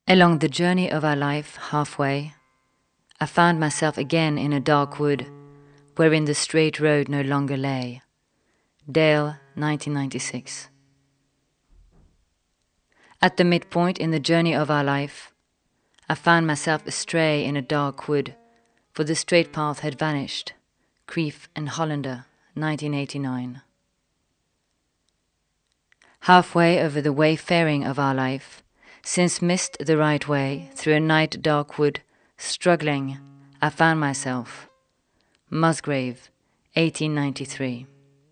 Along the journey of our life, halfway, I found myself again in a dark wood, wherein the straight road no longer lay. Dale, 1996. At the midpoint in the journey of our life, I found myself astray in a dark wood, for the straight path had vanished. Krief and Hollander, 1989. Halfway over the wayfaring of our life, since missed the right way through a night dark wood, struggling, I found myself. Musgrave, 1893.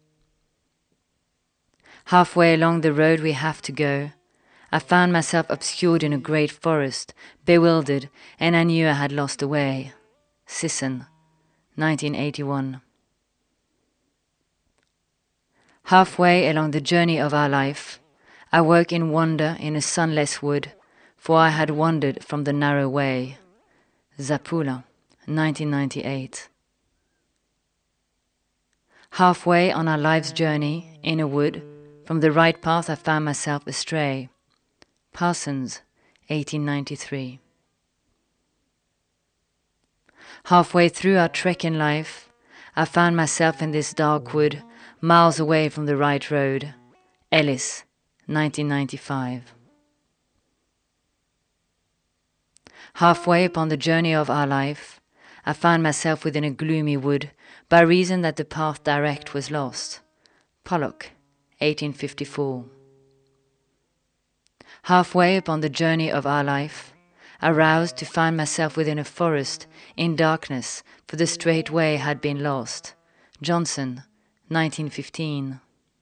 Halfway along the road we have to go, I found myself obscured in a great forest, bewildered, and I knew I had lost the way. Sisson, 1981. Halfway along the journey of our life, I woke in wonder in a sunless wood, for I had wandered from the narrow way. Zapula, 1998. Halfway on our life's journey, in a wood, from the right path I found myself astray. Parsons, 1893. Halfway through our trek in life, I found myself in this dark wood, miles away from the right road. Ellis, 1995. Halfway upon the journey of our life, I found myself within a gloomy wood, by reason that the path direct was lost. Pollock, 1854. Halfway upon the journey of our life, I roused to find myself within a forest, in darkness, for the straight way had been lost. Johnson, 1915.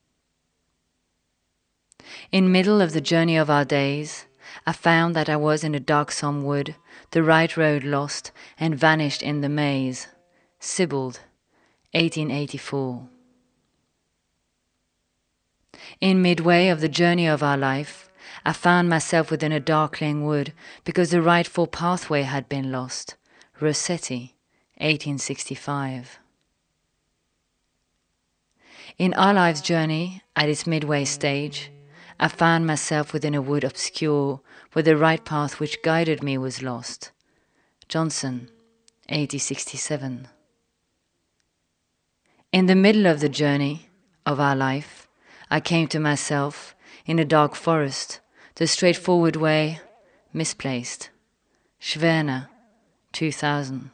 In middle of the journey of our days, I found that I was in a darksome wood, the right road lost, and vanished in the maze. Sibbald, 1884. In midway of the journey of our life, I found myself within a darkling wood, because the rightful pathway had been lost. Rossetti, 1865. In our life's journey, at its midway stage, I found myself within a wood obscure, where the right path which guided me was lost. Johnson, 1867. In the middle of the journey of our life, I came to myself in a dark forest, the straightforward way misplaced. Schwerner, 2000.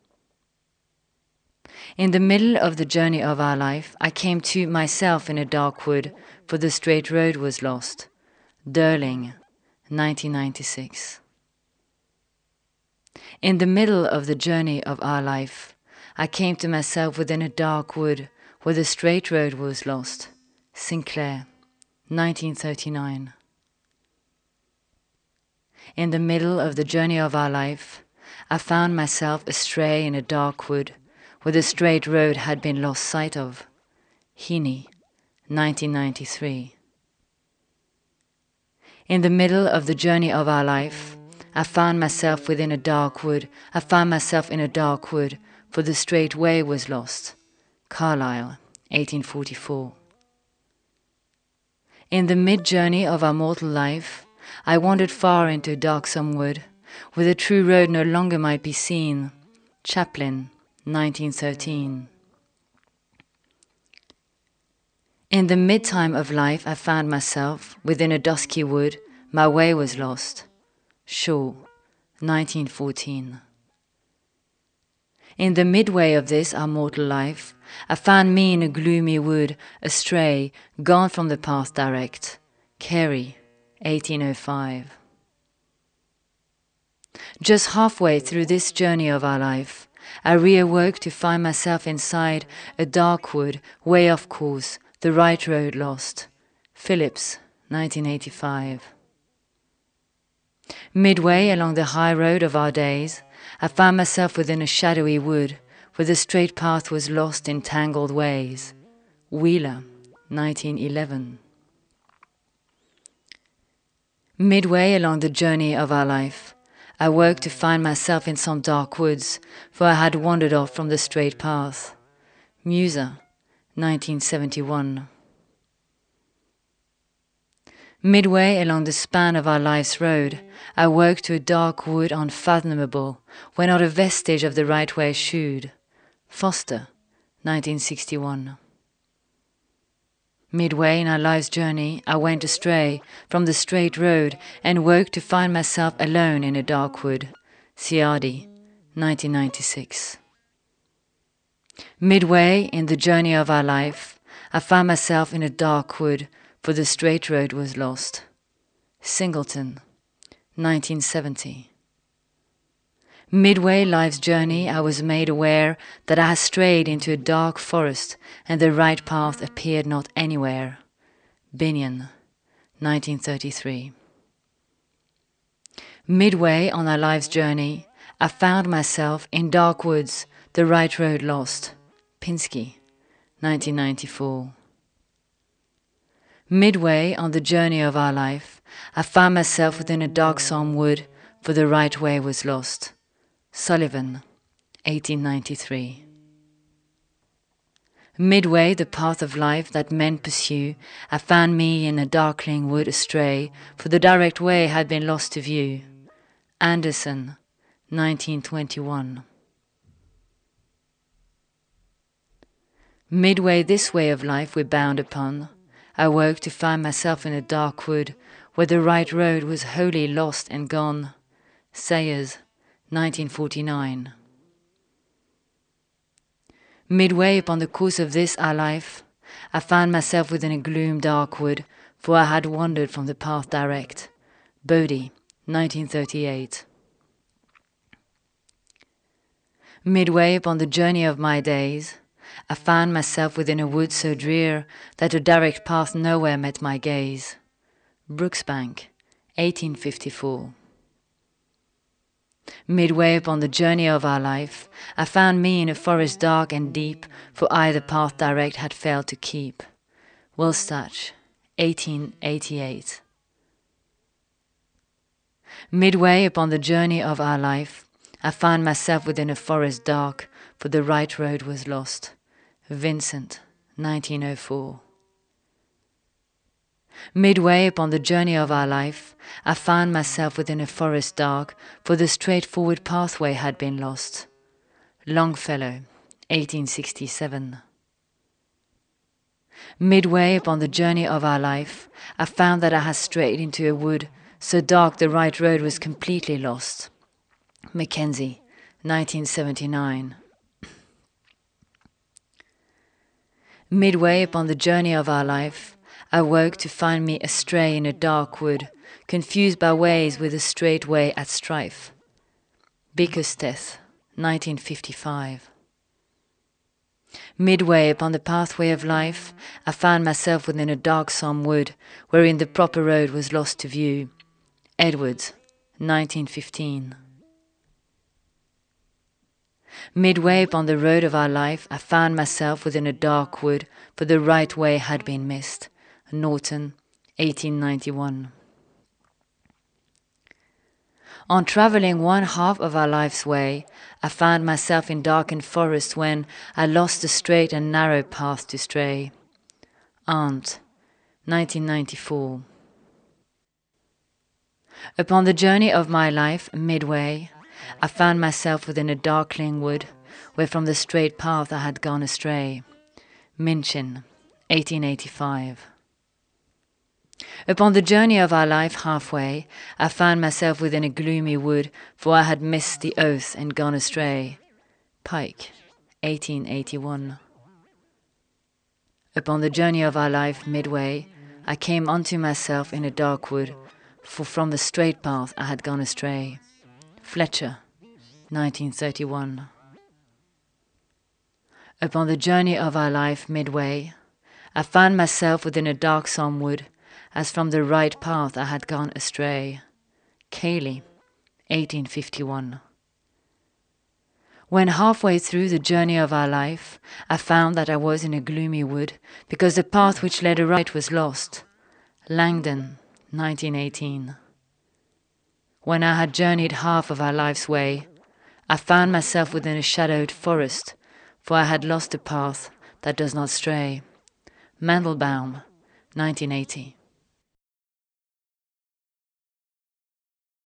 In the middle of the journey of our life, I came to myself in a dark wood, for the straight road was lost. Durling, 1996. In the middle of the journey of our life, I came to myself within a dark wood, where the straight road was lost. Sinclair, 1939. In the middle of the journey of our life, I found myself astray in a dark wood, where the straight road had been lost sight of. Heaney, 1993. In the middle of the journey of our life, I found myself within a dark wood. I found myself in a dark wood, for the straight way was lost. Carlyle, 1844. In the mid-journey of our mortal life, I wandered far into a darksome wood, where the true road no longer might be seen. Chaplin, 1913. In the mid-time of life I found myself within a dusky wood, my way was lost. Shaw, 1914. In the midway of this our mortal life, I found me in a gloomy wood, astray, gone from the path direct. Carey, 1805. Just halfway through this journey of our life, I reawoke to find myself inside a dark wood, way off course, the right road lost. Phillips, 1985. Midway along the high road of our days, I found myself within a shadowy wood, where the straight path was lost in tangled ways. Wheeler, 1911. Midway along the journey of our life, I woke to find myself in some dark woods, for I had wandered off from the straight path. Muser, 1971. Midway along the span of our life's road, I woke to a dark wood unfathomable, where not a vestige of the right way shewed. Foster, 1961. Midway in our life's journey, I went astray from the straight road and woke to find myself alone in a dark wood. Ciardi, 1996. Midway in the journey of our life, I found myself in a dark wood, for the straight road was lost. Singleton, 1970. Midway life's journey, I was made aware that I had strayed into a dark forest and the right path appeared not anywhere. Binion, 1933. Midway on our life's journey, I found myself in dark woods, the right road lost. Pinsky, 1994. Midway on the journey of our life, I found myself within a darksome wood, for the right way was lost. Sullivan, 1893. Midway the path of life that men pursue, I found me in a darkling wood astray, for the direct way had been lost to view. Anderson, 1921. Midway this way of life we bound upon, I woke to find myself in a dark wood, where the right road was wholly lost and gone. Sayers, 1949. Midway upon the course of this our life, I found myself within a gloom dark wood, for I had wandered from the path direct. Bodie, 1938. Midway upon the journey of my days, I found myself within a wood so drear that a direct path nowhere met my gaze. Brooksbank, 1854. Midway upon the journey of our life, I found me in a forest dark and deep, for I the path direct had failed to keep. Wilstach, 1888. Midway upon the journey of our life, I found myself within a forest dark, for the right road was lost. Vincent, 1904. Midway upon the journey of our life, I found myself within a forest dark, for the straightforward pathway had been lost. Longfellow, 1867. Midway upon the journey of our life, I found that I had strayed into a wood, so dark the right road was completely lost. Mackenzie, 1979. Midway upon the journey of our life, I woke to find me astray in a dark wood, confused by ways with a straight way at strife. Bickersteth, 1955. Midway upon the pathway of life, I found myself within a darksome wood, wherein the proper road was lost to view. Edwards, 1915. Midway upon the road of our life, I found myself within a dark wood, for the right way had been missed. Norton, 1891. On travelling one half of our life's way, I found myself in darkened forest when I lost the straight and narrow path to stray. Arndt, 1994. Upon the journey of my life, midway, I found myself within a darkling wood, where from the straight path I had gone astray. Minchin, 1885. Upon the journey of our life halfway, I found myself within a gloomy wood, for I had missed the oath and gone astray. Pike, 1881. Upon the journey of our life midway, I came unto myself in a dark wood, for from the straight path I had gone astray. Fletcher, 1931. Upon the journey of our life midway, I found myself within a darksome wood, as from the right path I had gone astray. Cayley, 1851. When halfway through the journey of our life, I found that I was in a gloomy wood, because the path which led aright was lost. Langdon, 1918. When I had journeyed half of our life's way, I found myself within a shadowed forest, for I had lost a path that does not stray. Mandelbaum, 1980.